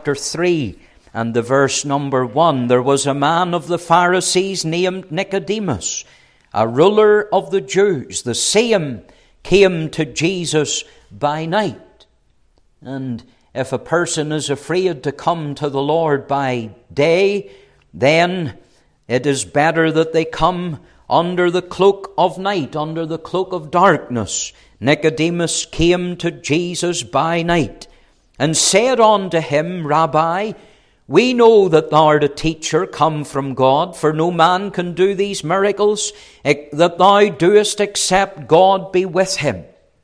chapter 3 and the verse number 1, there was a man of the Pharisees named Nicodemus, a ruler of the Jews. The same came to Jesus by night. And if a person is afraid to come to the Lord by day, then it is better that they come under the cloak of night, under the cloak of darkness. Nicodemus came to Jesus by night and said unto him, Rabbi, we know that thou art a teacher come from God, for no man can do these miracles that thou doest except God be with him.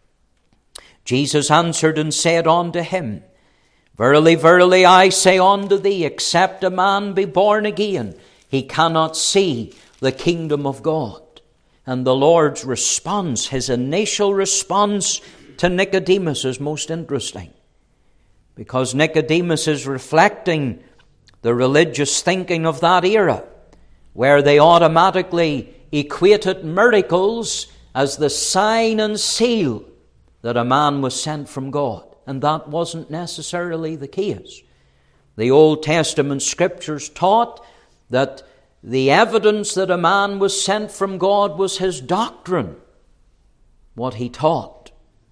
Jesus answered and said unto him, Verily, verily, I say unto thee, except a man be born again, he cannot see the kingdom of God. And the Lord's response, his initial response to Nicodemus, is most interesting, because Nicodemus is reflecting the religious thinking of that era, where they automatically equated miracles as the sign and seal that a man was sent from God. And that wasn't necessarily the case. The Old Testament scriptures taught that the evidence that a man was sent from God was his doctrine, what he taught.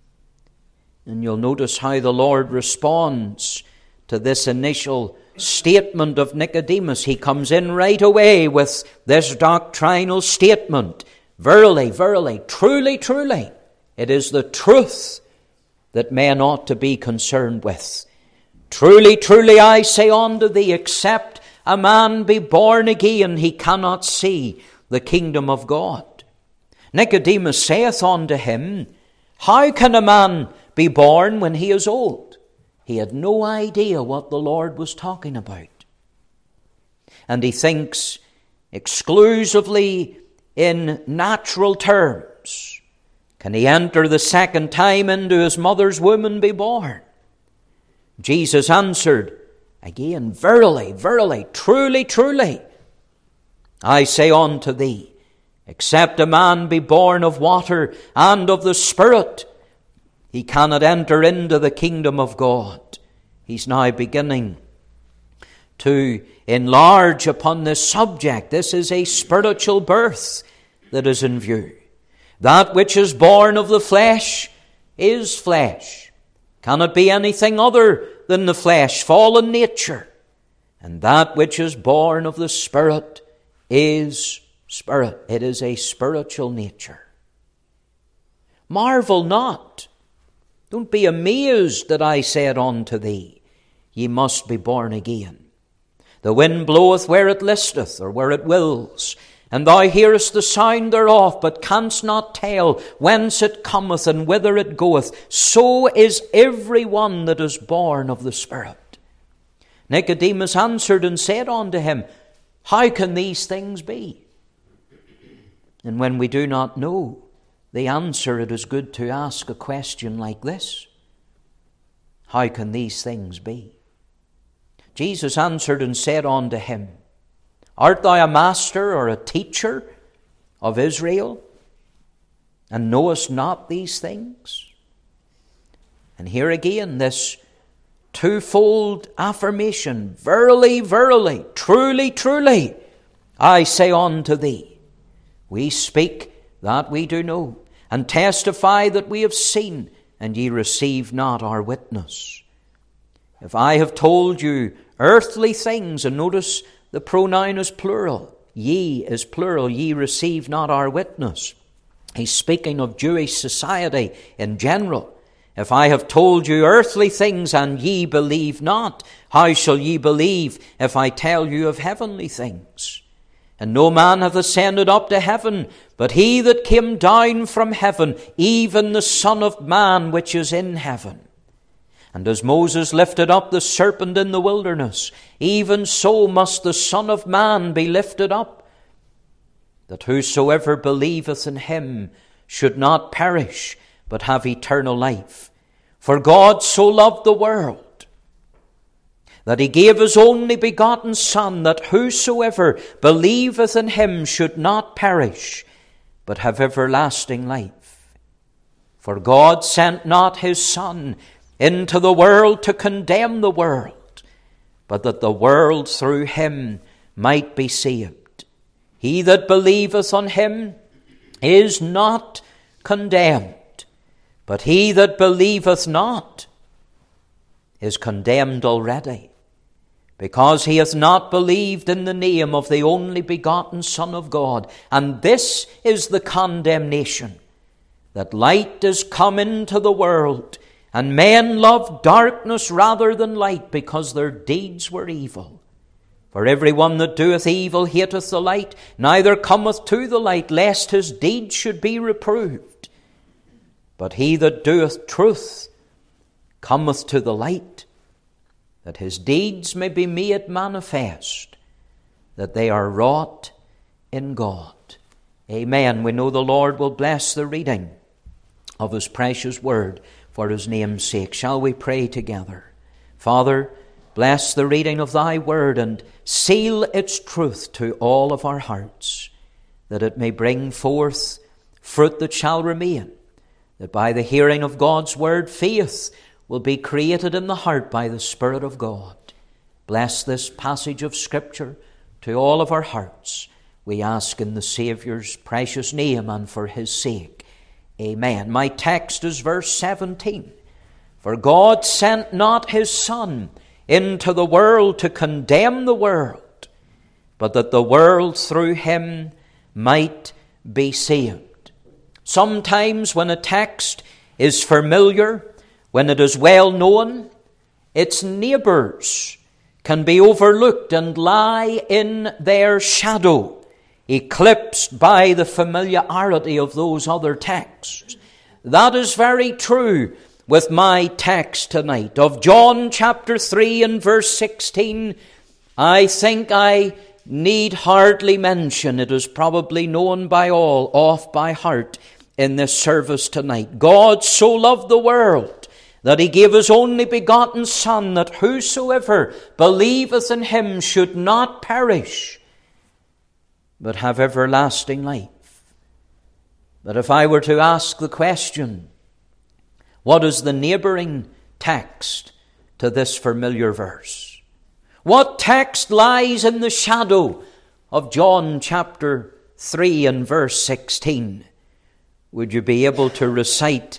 And you'll notice how the Lord responds to this initial statement of Nicodemus. He comes in right away with this doctrinal statement. Verily, verily, truly, truly, it is the truth that men ought to be concerned with. Truly, truly, I say unto thee, except a man be born again, he cannot see the kingdom of God. Nicodemus saith unto him, How can a man be born when he is old? He had no idea what the Lord was talking about. And he thinks exclusively in natural terms. Can he enter the second time into his mother's womb and be born? Jesus answered again, Verily, verily, truly, truly, I say unto thee, except a man be born of water and of the Spirit, he cannot enter into the kingdom of God. He's now beginning to enlarge upon this subject. This is a spiritual birth that is in view. That which is born of the flesh is flesh. Cannot be anything other than the flesh, fallen nature. And that which is born of the Spirit is spirit. It is a spiritual nature. Marvel not. Don't be amazed that I said unto thee, Ye must be born again. The wind bloweth where it listeth, or where it wills, and thou hearest the sound thereof, but canst not tell whence it cometh and whither it goeth. So is every one that is born of the Spirit. Nicodemus answered and said unto him, How can these things be? And when we do not know the answer, it is good to ask a question like this. How can these things be? Jesus answered and said unto him, Art thou a master or a teacher of Israel, and knowest not these things? And here again, this twofold affirmation, Verily, verily, truly, truly, I say unto thee. We speak that we do know, and testify that we have seen, and ye receive not our witness. If I have told you earthly things, and notice the pronoun is plural, ye is plural, ye receive not our witness. He's speaking of Jewish society in general. If I have told you earthly things, and ye believe not, how shall ye believe if I tell you of heavenly things? And no man hath ascended up to heaven, but he that came down from heaven, even the Son of Man which is in heaven. And as Moses lifted up the serpent in the wilderness, even so must the Son of Man be lifted up, that whosoever believeth in him should not perish, but have eternal life. For God so loved the world, that he gave his only begotten Son, that whosoever believeth in him should not perish, but have everlasting life. For God sent not his Son into the world to condemn the world, but that the world through him might be saved. He that believeth on him is not condemned, but he that believeth not is condemned already, because he hath not believed in the name of the only begotten Son of God. And this is the condemnation, that light is come into the world, and men loved darkness rather than light, because their deeds were evil. For every one that doeth evil hateth the light, neither cometh to the light, lest his deeds should be reproved. But he that doeth truth cometh to the light, that his deeds may be made manifest, that they are wrought in God. Amen. We know the Lord will bless the reading of his precious word for his name's sake. Shall we pray together? Father, bless the reading of thy word and seal its truth to all of our hearts, that it may bring forth fruit that shall remain, that by the hearing of God's word, faith will be created in the heart by the Spirit of God. Bless this passage of Scripture to all of our hearts. We ask in the Saviour's precious name and for his sake. Amen. My text is verse 17. For God sent not his Son into the world to condemn the world, but that the world through him might be saved. Sometimes when a text is familiar, when it is well known, its neighbours can be overlooked and lie in their shadow, eclipsed by the familiarity of those other texts. That is very true with my text tonight. Of John chapter 3 and verse 16, I think I need hardly mention. It is probably known by all, off by heart in this service tonight. God so loved the world that he gave his only begotten Son, that whosoever believeth in him should not perish, but have everlasting life. But if I were to ask the question, what is the neighbouring text to this familiar verse? What text lies in the shadow of John chapter 3 and verse 16? Would you be able to recite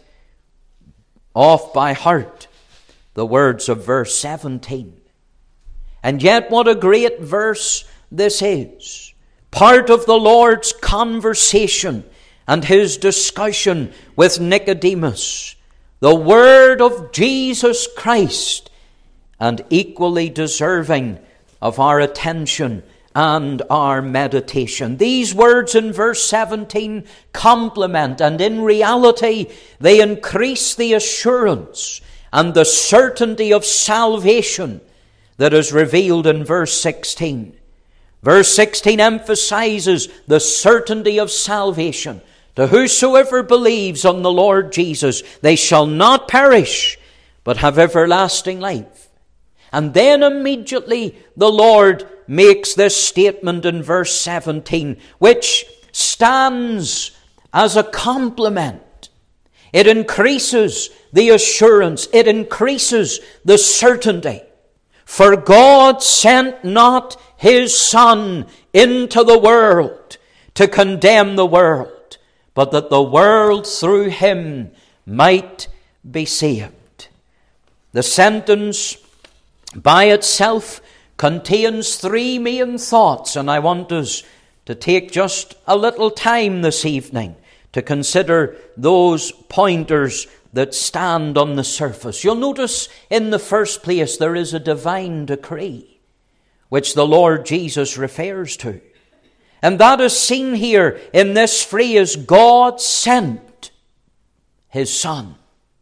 off by heart the words of verse 17? And yet what a great verse this is. Part of the Lord's conversation and his discussion with Nicodemus. The word of Jesus Christ, and equally deserving of our attention and our meditation. These words in verse 17 complement, and in reality they increase the assurance and the certainty of salvation that is revealed in verse 16. Verse 16 emphasizes the certainty of salvation. To whosoever believes on the Lord Jesus, they shall not perish, but have everlasting life. And then immediately the Lord makes this statement in verse 17, which stands as a complement. It increases the assurance. It increases the certainty. For God sent not his Son into the world to condemn the world, but that the world through him might be saved. The sentence by itself contains three main thoughts, and I want us to take just a little time this evening to consider those pointers that stand on the surface. You'll notice in the first place there is a divine decree which the Lord Jesus refers to. And that is seen here in this phrase, God sent his Son.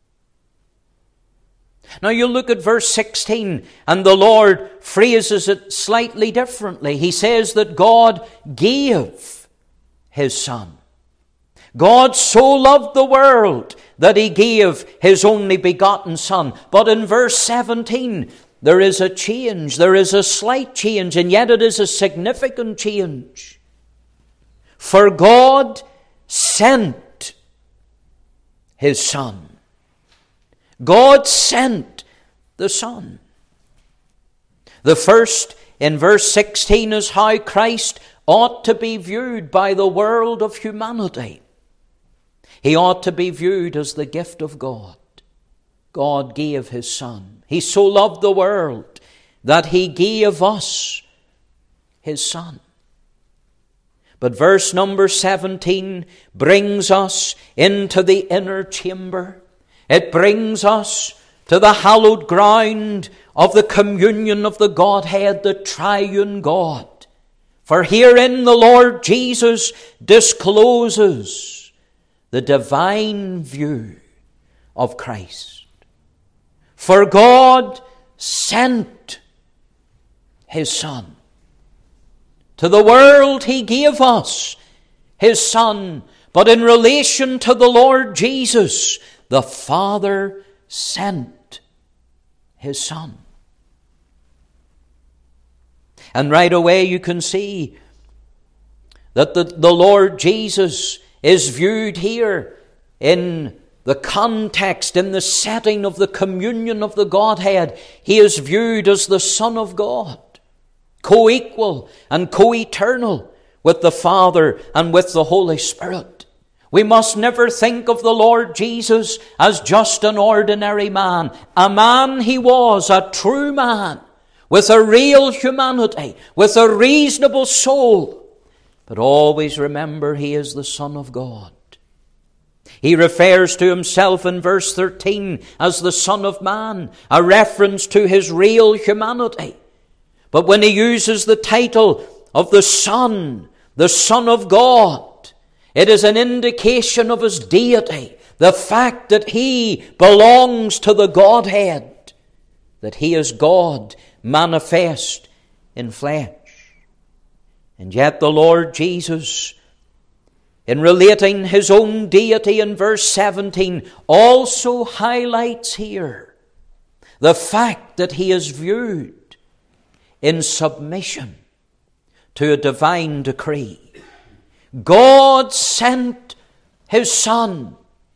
Now you look at verse 16 and the Lord phrases it slightly differently. He says that God gave his Son. God so loved the world that he gave his only begotten Son. But in verse 17 there is a change. There is a slight change, and yet it is a significant change. For God sent his Son. God sent the Son. The first, in verse 16, is how Christ ought to be viewed by the world of humanity. He ought to be viewed as the gift of God. God gave His Son. He so loved the world that He gave us His Son. But verse number 17 brings us into the inner chamber. It brings us to the hallowed ground of the communion of the Godhead, the triune God. For herein the Lord Jesus discloses the divine view of Christ. For God sent His Son. To the world He gave us His Son. But in relation to the Lord Jesus, the Father sent His Son. And right away you can see that the Lord Jesus is viewed here in the context, in the setting of the communion of the Godhead. He is viewed as the Son of God, co-equal and co-eternal with the Father and with the Holy Spirit. We must never think of the Lord Jesus as just an ordinary man. A man He was, a true man, with a real humanity, with a reasonable soul. But always remember, He is the Son of God. He refers to Himself in verse 13 as the Son of Man, a reference to His real humanity. But when He uses the title of the Son of God, it is an indication of His deity, the fact that He belongs to the Godhead, that He is God manifest in flesh. And yet the Lord Jesus, in relating His own deity in verse 17, also highlights here the fact that He is viewed in submission to a divine decree. God sent His Son.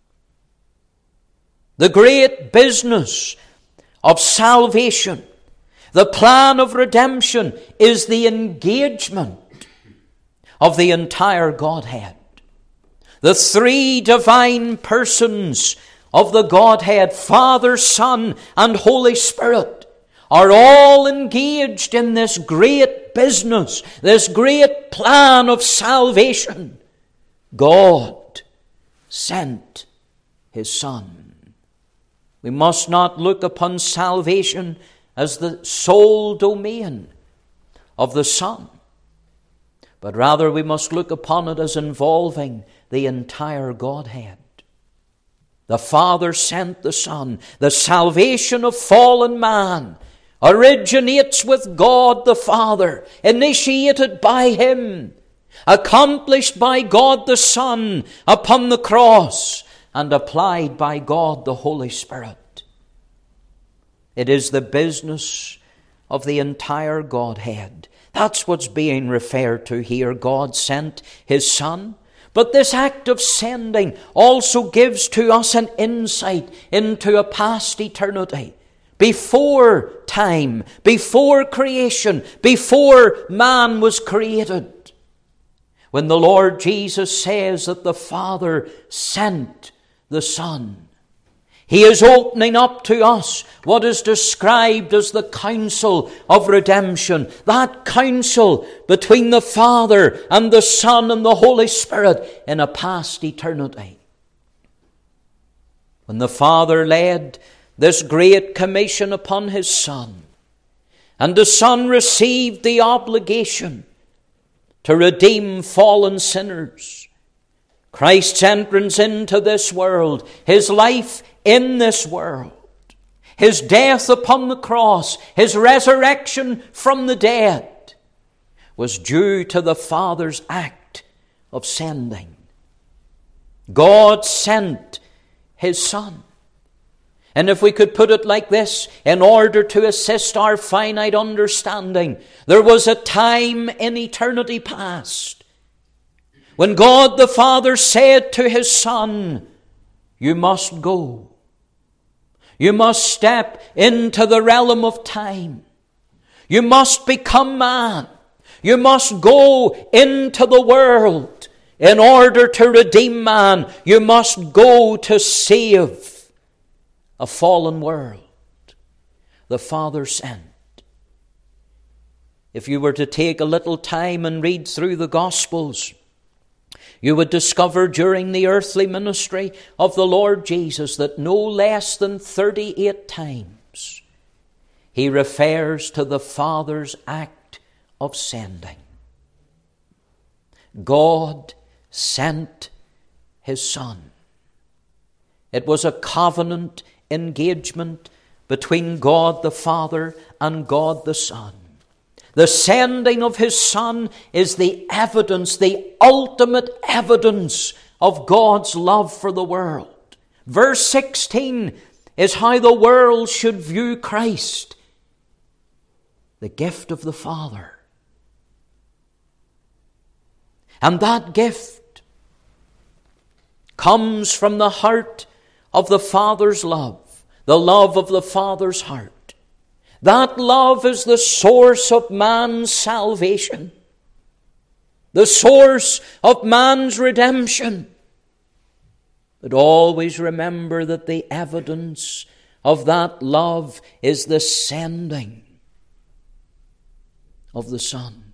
The great business of salvation, the plan of redemption, is the engagement of the entire Godhead. The three divine persons of the Godhead, Father, Son, and Holy Spirit, are all engaged in this great business, this great plan of salvation. God sent His Son. We must not look upon salvation as the sole domain of the Son, but rather we must look upon it as involving the entire Godhead. The Father sent the Son. The salvation of fallen man originates with God the Father, initiated by Him, accomplished by God the Son upon the cross, and applied by God the Holy Spirit. It is the business of the entire Godhead. That's what's being referred to here. God sent His Son. But this act of sending also gives to us an insight into a past eternity. Before time, before creation, before man was created. When the Lord Jesus says that the Father sent the Son, He is opening up to us what is described as the counsel of redemption. That counsel between the Father and the Son and the Holy Spirit in a past eternity. When the Father laid this great commission upon His Son, and the Son received the obligation to redeem fallen sinners, Christ's entrance into this world, His life in this world, His death upon the cross, His resurrection from the dead, was due to the Father's act of sending. God sent His Son. And if we could put it like this, in order to assist our finite understanding, there was a time in eternity past when God the Father said to His Son, "You must go. You must step into the realm of time. You must become man. You must go into the world. In order to redeem man, you must go to save a fallen world. The Father sent. If you were to take a little time and read through the Gospels, you would discover during the earthly ministry of the Lord Jesus that no less than 38 times he refers to the Father's act of sending. God sent his Son. It was a covenant engagement between God the Father and God the Son. The sending of his Son is the evidence, the ultimate evidence of God's love for the world. Verse 16 is how the world should view Christ, the gift of the Father. And that gift comes from the heart of the Father's love, the love of the Father's heart. That love is the source of man's salvation, the source of man's redemption. But always remember that the evidence of that love is the sending of the Son.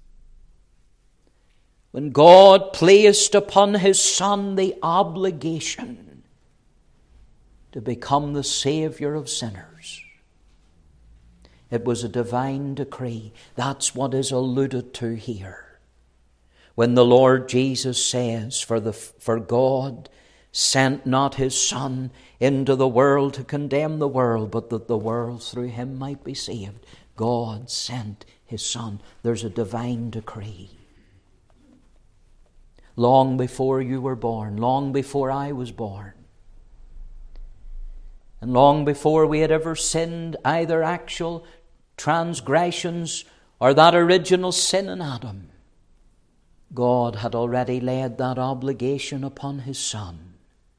When God placed upon his Son the obligation to become the Savior of sinners, it was a divine decree. That's what is alluded to here. When the Lord Jesus says, For God sent not his Son into the world to condemn the world, but that the world through him might be saved. God sent his Son. There's a divine decree. Long before you were born, long before I was born, and long before we had ever sinned, either actual transgressions or that original sin in Adam, God had already laid that obligation upon his Son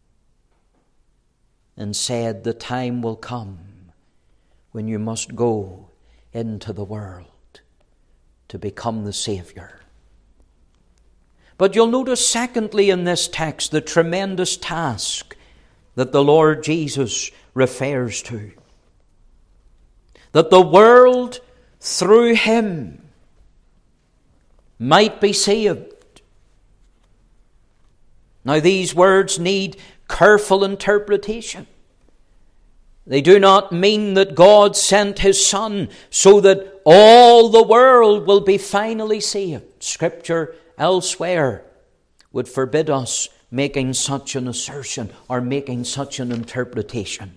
and said, the time will come when you must go into the world to become the Savior. But you'll notice secondly in this text the tremendous task that the Lord Jesus refers to. That the world through him might be saved. Now these words need careful interpretation. They do not mean that God sent his Son so that all the world will be finally saved. Scripture elsewhere would forbid us making such an assertion or making such an interpretation.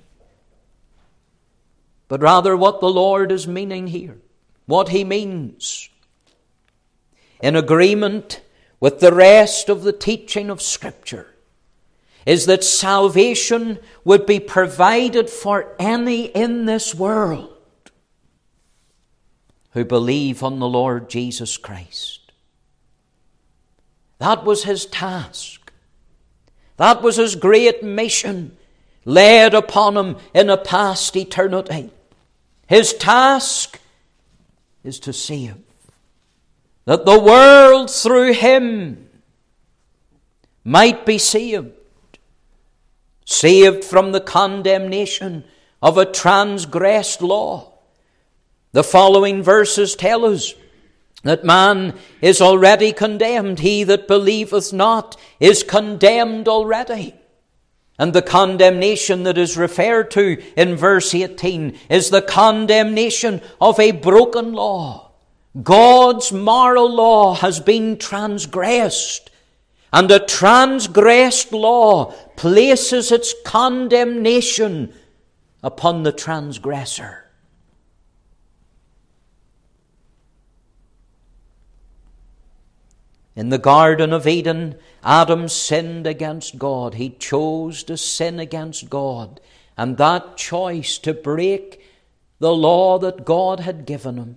But rather what the Lord is meaning here, what he means, in agreement with the rest of the teaching of Scripture, is that salvation would be provided for any in this world who believe on the Lord Jesus Christ. That was his task. That was his great mission laid upon him in a past eternity. His task is to save, that the world through him might be saved. Saved from the condemnation of a transgressed law. The following verses tell us that man is already condemned. He that believeth not is condemned already. And the condemnation that is referred to in verse 18 is the condemnation of a broken law. God's moral law has been transgressed, and a transgressed law places its condemnation upon the transgressor. In the Garden of Eden, Adam sinned against God. He chose to sin against God. And that choice to break the law that God had given him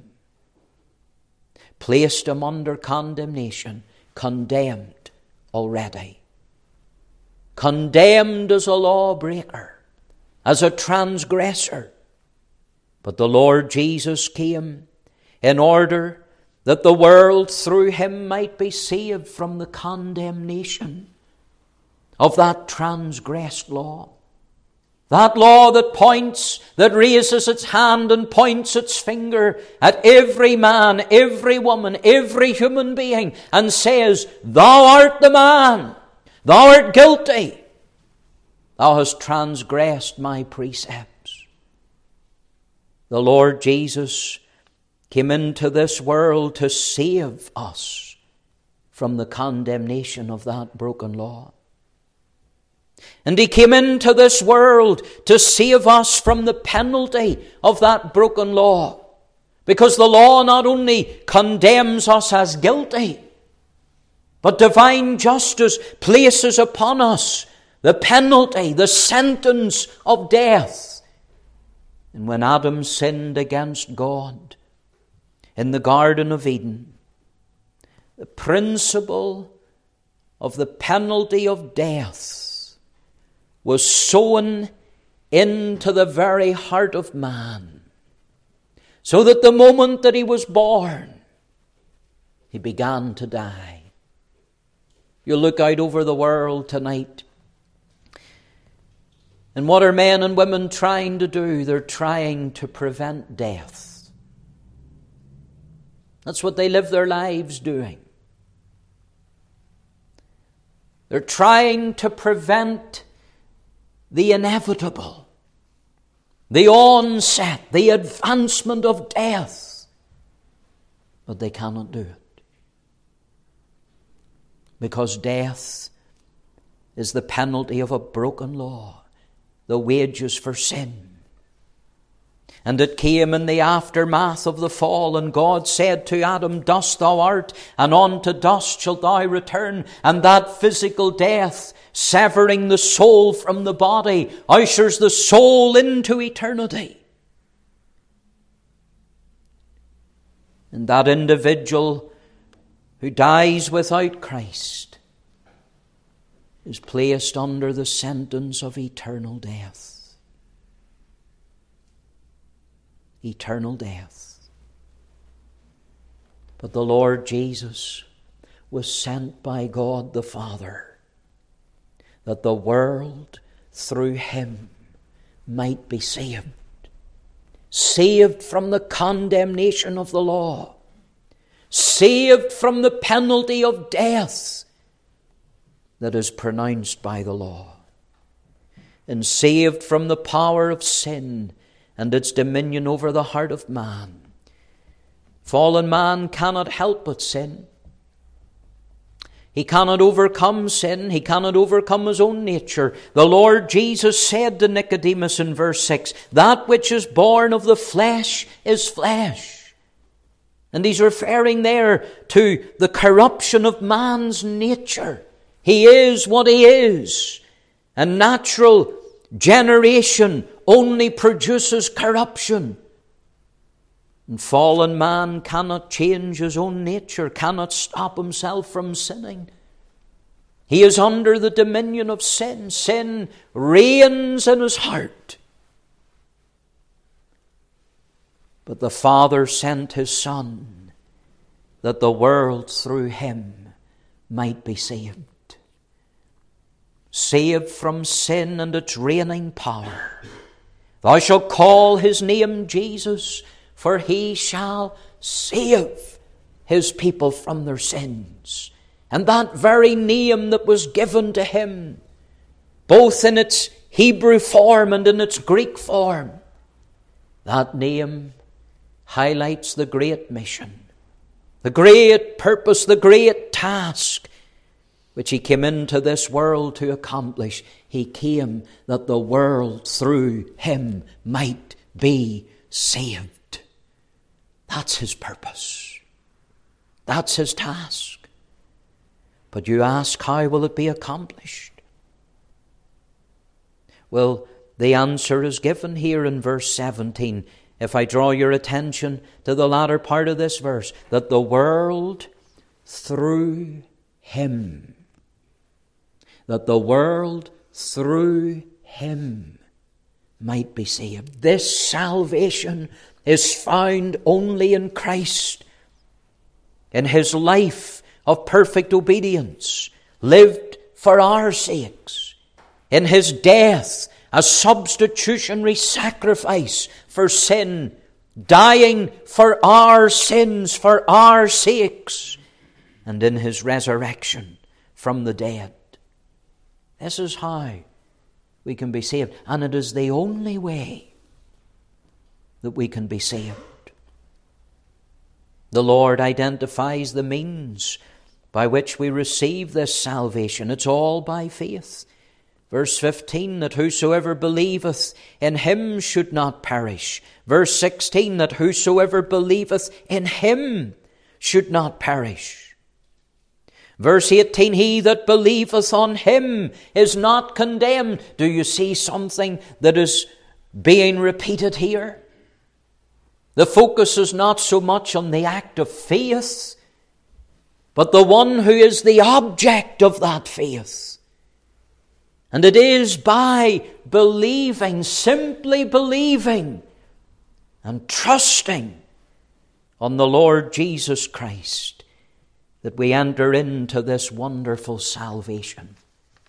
placed him under condemnation, condemned already. Condemned as a lawbreaker, as a transgressor. But the Lord Jesus came in order that the world through him might be saved from the condemnation of that transgressed law. That law that points, that raises its hand and points its finger at every man, every woman, every human being, and says, thou art the man, thou art guilty, thou hast transgressed my precepts. The Lord Jesus came into this world to save us from the condemnation of that broken law. And he came into this world to save us from the penalty of that broken law. Because the law not only condemns us as guilty, but divine justice places upon us the penalty, the sentence of death. And when Adam sinned against God in the Garden of Eden, the principle of the penalty of death was sown into the very heart of man, so that the moment that he was born, he began to die. You look out over the world tonight, and what are men and women trying to do? They're trying to prevent death. That's what they live their lives doing. They're trying to prevent the inevitable, the onset, the advancement of death. But they cannot do it. Because death is the penalty of a broken law, the wages for sin. And it came in the aftermath of the fall, and God said to Adam, dust thou art, and unto dust shalt thou return. And that physical death, severing the soul from the body, ushers the soul into eternity. And that individual who dies without Christ is placed under the sentence of eternal death. Eternal death. But the Lord Jesus was sent by God the Father that the world through him might be saved. Saved from the condemnation of the law. Saved from the penalty of death that is pronounced by the law. And saved from the power of sin and its dominion over the heart of man. Fallen man cannot help but sin. He cannot overcome sin. He cannot overcome his own nature. The Lord Jesus said to Nicodemus in verse 6, that which is born of the flesh is flesh. And he's referring there to the corruption of man's nature. He is what he is. And natural generation only produces corruption. And fallen man cannot change his own nature, cannot stop himself from sinning. He is under the dominion of sin. Sin reigns in his heart. But the Father sent his Son that the world through him might be saved. Saved from sin and its reigning power. Thou shalt call his name Jesus, for he shall save his people from their sins. And that very name that was given to him, both in its Hebrew form and in its Greek form, that name highlights the great mission, the great purpose, the great task which he came into this world to accomplish. He came that the world through him might be saved. That's his purpose. That's his task. But you ask, how will it be accomplished? Well, the answer is given here in verse 17. If I draw your attention to the latter part of this verse, that the world through him, that the world through him might be saved. This salvation is found only in Christ, in His life of perfect obedience, lived for our sakes, in His death, a substitutionary sacrifice for sin, dying for our sins, for our sakes, and in His resurrection from the dead. This is how we can be saved, and it is the only way that we can be saved. The Lord identifies the means by which we receive this salvation. It's all by faith. Verse 15, that whosoever believeth in Him should not perish. Verse 16, that whosoever believeth in Him should not perish. Verse 18, he that believeth on Him is not condemned. Do you see something that is being repeated here? The focus is not so much on the act of faith, but the one who is the object of that faith. And it is by believing, simply believing and trusting on the Lord Jesus Christ, that we enter into this wonderful salvation.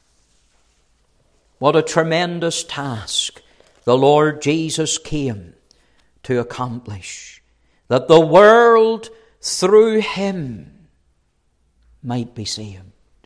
What a tremendous task the Lord Jesus came to accomplish, that the world through Him might be saved.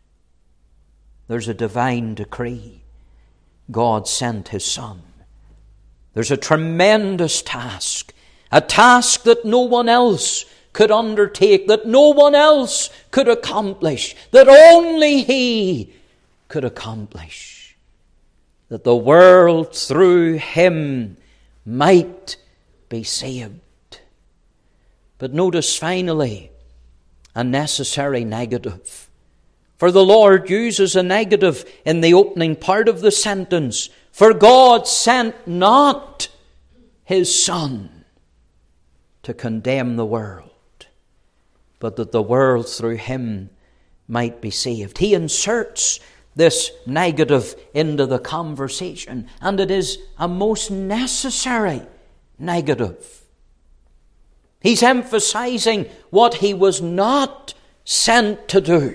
There's a divine decree. God sent His Son. There's a tremendous task, a task that no one else could undertake, that no one else could accomplish, that only He could accomplish, that the world through Him might be saved. But notice finally a necessary negative. For the Lord uses a negative in the opening part of the sentence. For God sent not His Son to condemn the world, but that the world through Him might be saved. He inserts this negative into the conversation, and it is a most necessary negative. He's emphasizing what He was not sent to do.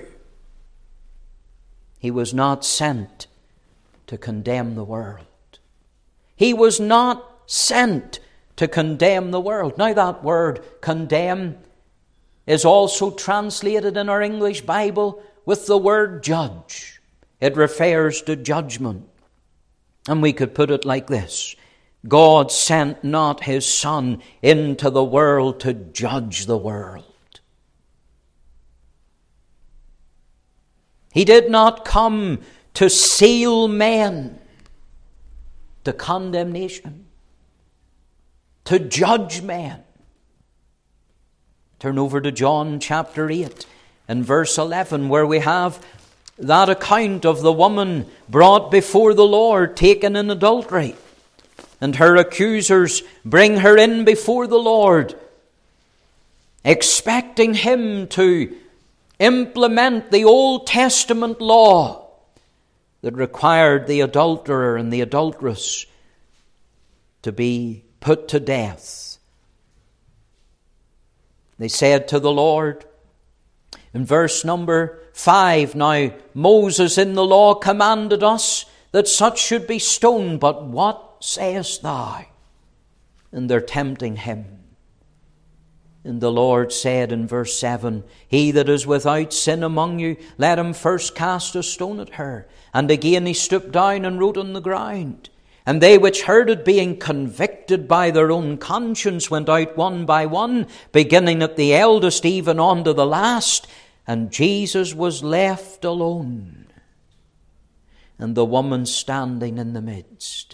He was not sent to condemn the world. He was not sent to condemn the world. Now that word condemn is also translated in our English Bible with the word judge. It refers to judgment. And we could put it like this: God sent not His Son into the world to judge the world. He did not come to seal men to condemnation, to judge men. Turn over to John chapter 8 and verse 11, where we have that account of the woman brought before the Lord, taken in adultery. And her accusers bring her in before the Lord, expecting Him to implement the Old Testament law that required the adulterer and the adulteress to be put to death. They said to the Lord, in verse number 5, now Moses in the law commanded us that such should be stoned, but what sayest thou? And they're tempting Him. And the Lord said in verse 7, he that is without sin among you, let him first cast a stone at her. And again He stooped down and wrote on the ground. And they which heard it, being convicted by their own conscience, went out one by one, beginning at the eldest even unto the last. And Jesus was left alone, and the woman standing in the midst.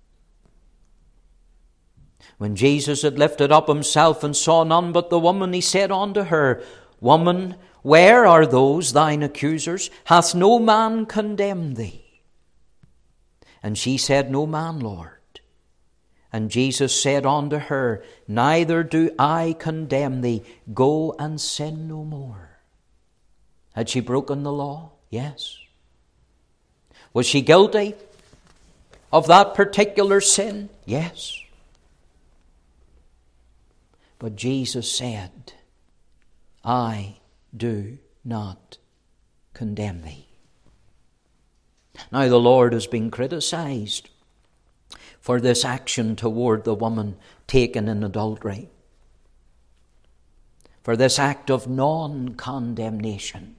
When Jesus had lifted up Himself and saw none but the woman, He said unto her, Woman, where are those thine accusers? Hath no man condemned thee? And she said, No man, Lord. And Jesus said unto her, Neither do I condemn thee. Go and sin no more. Had she broken the law? Yes. Was she guilty of that particular sin? Yes. But Jesus said, I do not condemn thee. Now the Lord has been criticized for this action toward the woman taken in adultery, for this act of non-condemnation.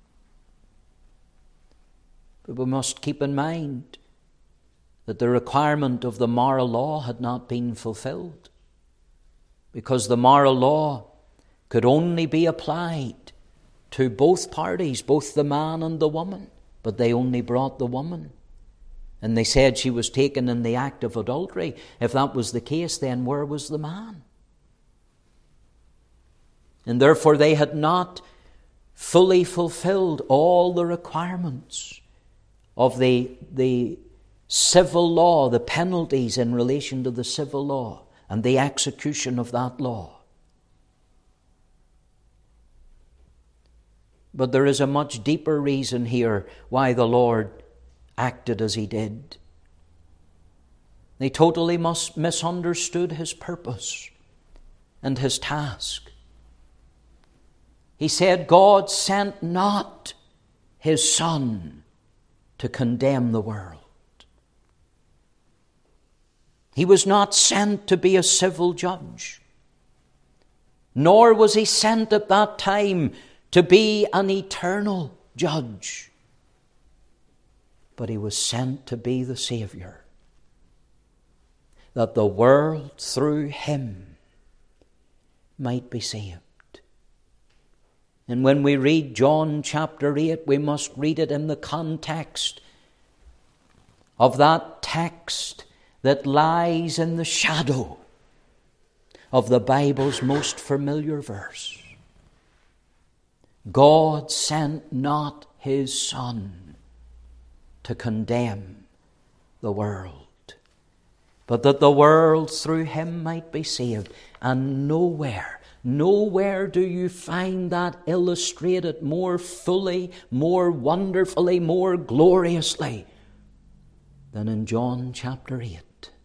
But we must keep in mind that the requirement of the moral law had not been fulfilled, because the moral law could only be applied to both parties, both the man and the woman. But they only brought the woman. And they said she was taken in the act of adultery. If that was the case, then where was the man? And therefore they had not fully fulfilled all the requirements of the civil law, the penalties in relation to the civil law and the execution of that law. But there is a much deeper reason here why the Lord acted as he did. They totally misunderstood his purpose and his task. He said, God sent not his Son to condemn the world. He was not sent to be a civil judge, nor was he sent at that time to be an eternal judge. But he was sent to be the Savior, that the world through him might be saved. And when we read John chapter 8, we must read it in the context of that text that lies in the shadow of the Bible's most familiar verse. God sent not his Son to condemn the world, but that the world through him might be saved. And nowhere do you find that illustrated more fully, more wonderfully, more gloriously than in John chapter 8.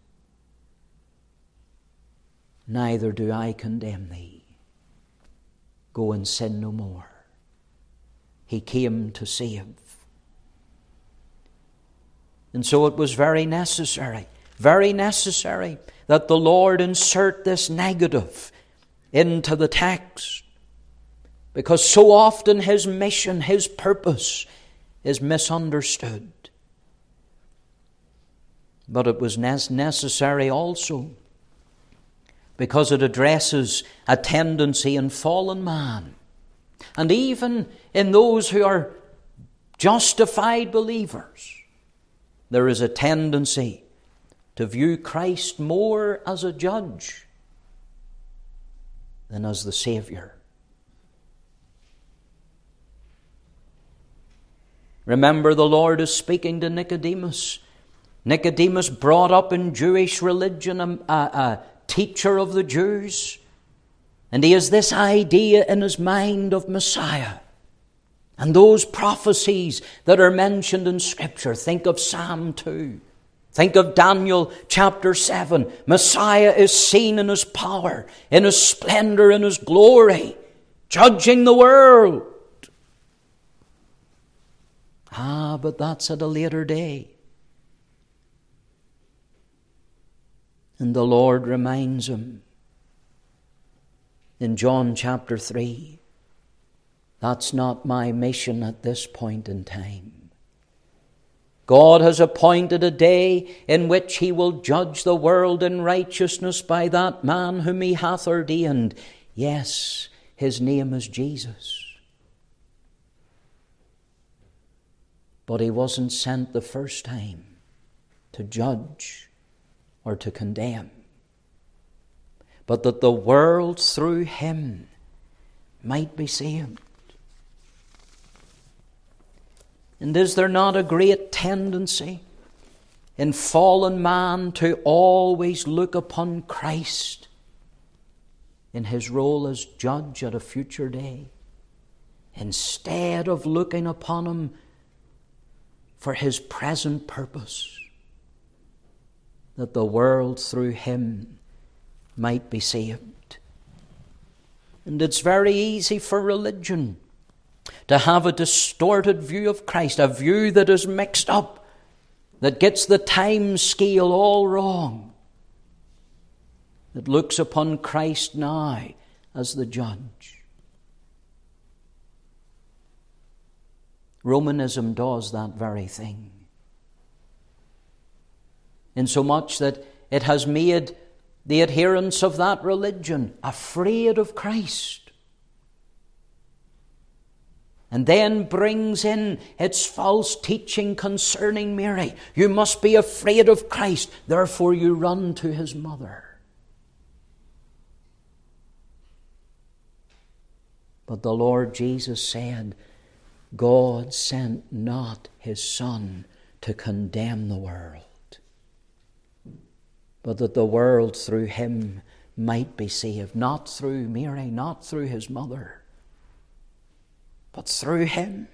Neither do I condemn thee. Go and sin no more. He came to save. And so it was very necessary that the Lord insert this negative into the text, because so often his mission, his purpose is misunderstood. But it was necessary also because it addresses a tendency in fallen man, and even in those who are justified believers. There is a tendency to view Christ more as a judge than as the Savior. Remember, the Lord is speaking to Nicodemus. Nicodemus, brought up in Jewish religion, a teacher of the Jews. And he has this idea in his mind of Messiah. And those prophecies that are mentioned in Scripture. Think of Psalm 2. Think of Daniel chapter 7. Messiah is seen in his power, in his splendor, in his glory, judging the world. But that's at a later day. And the Lord reminds him in John chapter 3, that's not my mission at this point in time. God has appointed a day in which he will judge the world in righteousness by that man whom he hath ordained. Yes, his name is Jesus. But he wasn't sent the first time to judge or to condemn, but that the world through him might be saved. And is there not a great tendency in fallen man to always look upon Christ in his role as judge at a future day, instead of looking upon him for his present purpose, that the world through him might be saved? And it's very easy for religion to have a distorted view of Christ, a view that is mixed up, that gets the time scale all wrong. It looks upon Christ now as the judge. Romanism does that very thing, insomuch that it has made the adherents of that religion afraid of Christ, and then brings in its false teaching concerning Mary. You must be afraid of Christ, therefore you run to his mother. But the Lord Jesus said, God sent not his Son to condemn the world, but that the world through him might be saved. Not through Mary, not through his mother, but through him.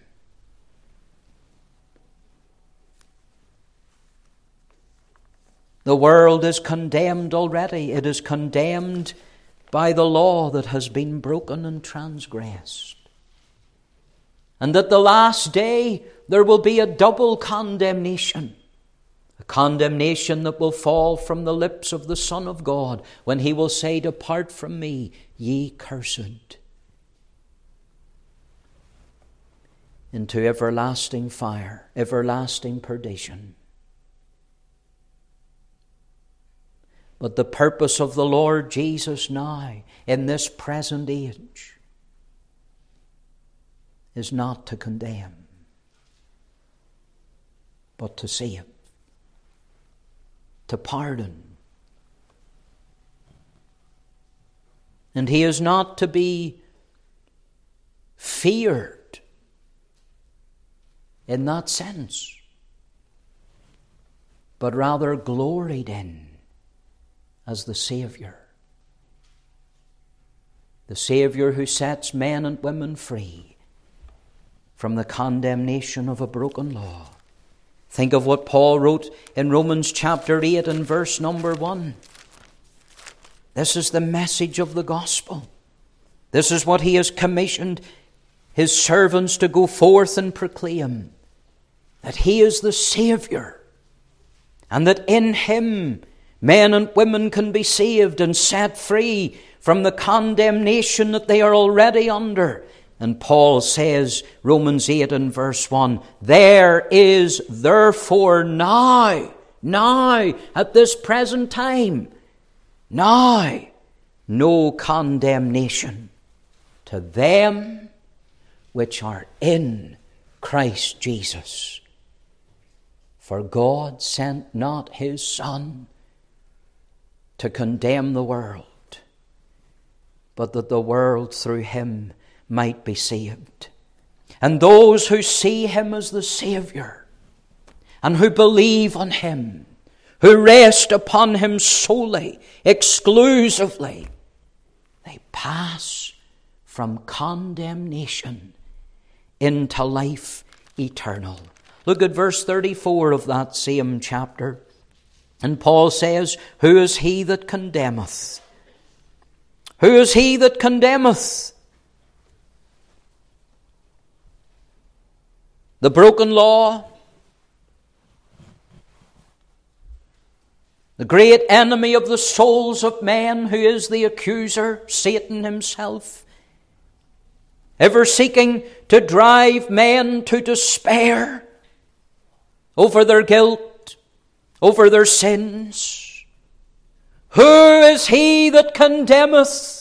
The world is condemned already. It is condemned by the law that has been broken and transgressed. And at the last day there will be a double condemnation. A condemnation that will fall from the lips of the Son of God when he will say, Depart from me, ye cursed, into everlasting fire, everlasting perdition. But the purpose of the Lord Jesus now, in this present age, is not to condemn, but to save, to pardon. And he is not to be feared in that sense, but rather gloried in as the Savior. The Savior who sets men and women free from the condemnation of a broken law. Think of what Paul wrote in Romans chapter 8 and verse number 1. This is the message of the gospel. This is what he has commissioned his servants to go forth and proclaim. That he is the Savior. And that in him men and women can be saved and set free from the condemnation that they are already under. And Paul says, Romans 8 and verse 1, there is therefore now, at this present time, now, no condemnation to them which are in Christ Jesus. For God sent not his Son to condemn the world, but that the world through him might be saved. And those who see him as the Savior, and who believe on him, who rest upon him solely, exclusively, they pass from condemnation into life eternal. Look at verse 34 of that same chapter. And Paul says, who is he that condemneth? Who is he that condemneth? The broken law, the great enemy of the souls of men, who is the accuser, Satan himself, ever seeking to drive men to despair over their guilt, over their sins. Who is he that condemneth?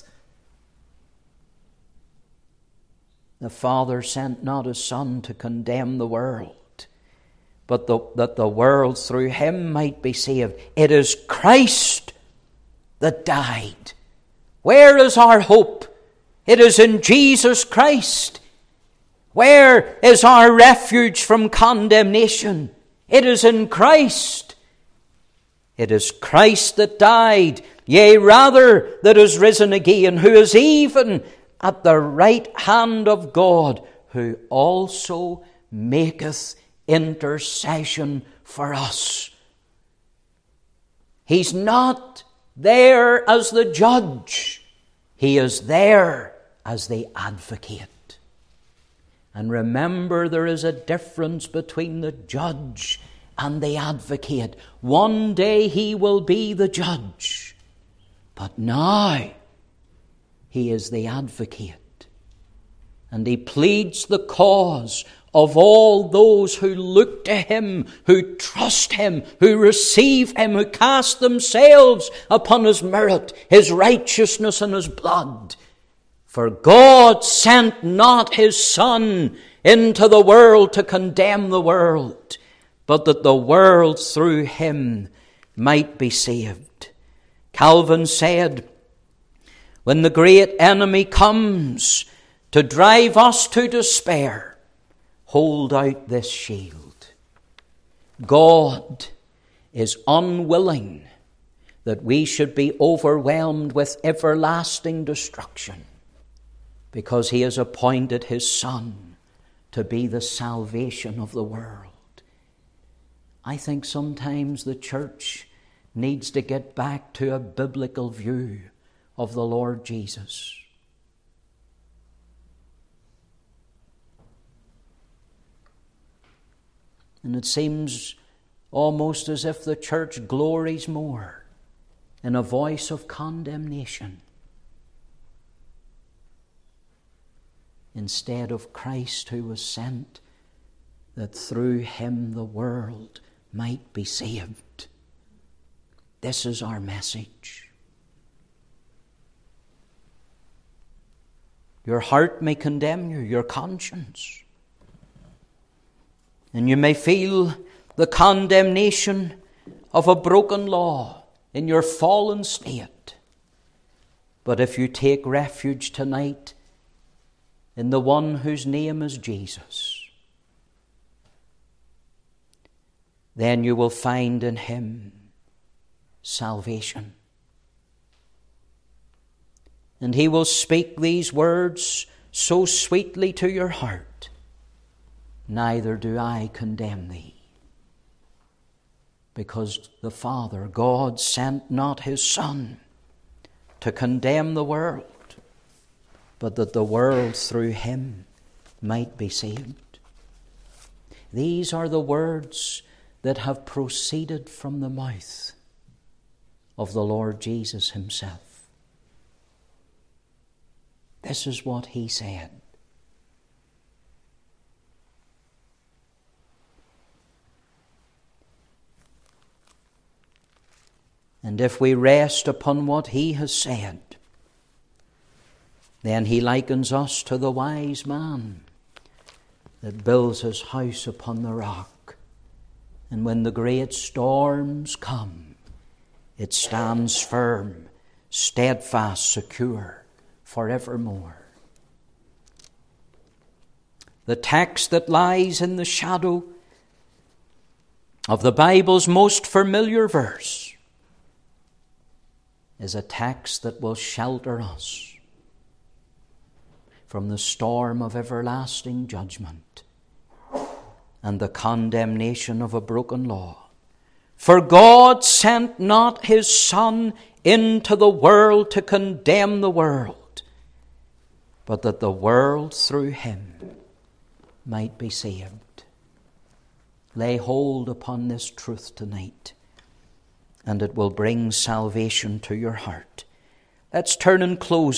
The Father sent not his Son to condemn the world, but that the world through him might be saved. It is Christ that died. Where is our hope? It is in Jesus Christ. Where is our refuge from condemnation? It is in Christ. It is Christ that died, yea, rather, that is risen again, who is even at the right hand of God, who also maketh intercession for us. He's not there as the judge. He is there as the advocate. And remember, there is a difference between the judge and the advocate. One day he will be the judge, but now he is the advocate. And he pleads the cause of all those who look to him, who trust him, who receive him, who cast themselves upon his merit, his righteousness and his blood. For God sent not his Son into the world to condemn the world, but that the world through him might be saved. Calvin said, when the great enemy comes to drive us to despair, hold out this shield. God is unwilling that we should be overwhelmed with everlasting destruction, because he has appointed his Son to be the salvation of the world. I think sometimes the church needs to get back to a biblical view of the Lord Jesus. And it seems almost as if the church glories more in a voice of condemnation instead of Christ, who was sent that through him the world might be saved. This is our message. Your heart may condemn you, your conscience. And you may feel the condemnation of a broken law in your fallen state. But if you take refuge tonight in the one whose name is Jesus, then you will find in him salvation. And he will speak these words so sweetly to your heart: neither do I condemn thee. Because the Father, God, sent not his Son to condemn the world, but that the world through him might be saved. These are the words that have proceeded from the mouth of the Lord Jesus himself. This is what he said. And if we rest upon what he has said, then he likens us to the wise man that builds his house upon the rock. And when the great storms come, it stands firm, steadfast, secure, forevermore. The text that lies in the shadow of the Bible's most familiar verse is a text that will shelter us from the storm of everlasting judgment and the condemnation of a broken law. For God sent not his Son into the world to condemn the world, but that the world through him might be saved. Lay hold upon this truth tonight, and it will bring salvation to your heart. Let's turn and close